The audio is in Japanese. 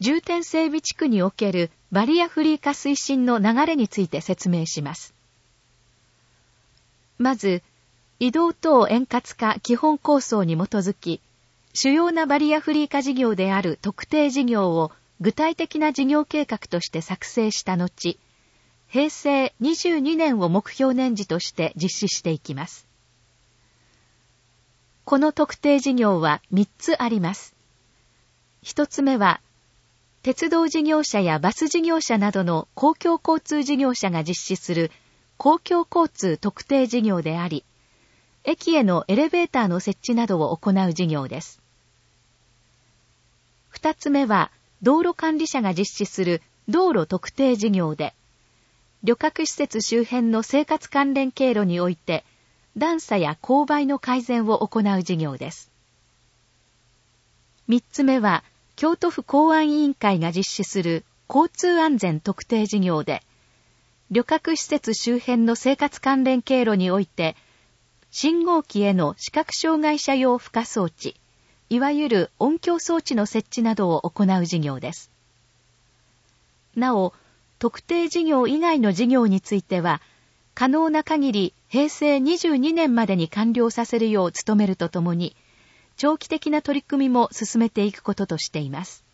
重点整備地区におけるバリアフリー化推進の流れについて説明します。まず、移動等円滑化基本構想に基づき、主要なバリアフリー化事業である特定事業を具体的な事業計画として作成した後、平成22年を目標年次として実施していきます。この特定事業は3つあります。1つ目は、鉄道事業者やバス事業者などの公共交通事業者が実施する公共交通特定事業であり、駅へのエレベーターの設置などを行う事業です。2つ目は、道路管理者が実施する道路特定事業で、旅客施設周辺の生活関連経路において、段差や勾配の改善を行う事業です。3つ目は、京都府公安委員会が実施する交通安全特定事業で、旅客施設周辺の生活関連経路において、信号機への視覚障害者用付加装置、いわゆる音響装置の設置などを行う事業です。なお、特定事業以外の事業については、可能な限り平成22年までに完了させるよう努めるとともに、長期的な取り組みも進めていくこととしています。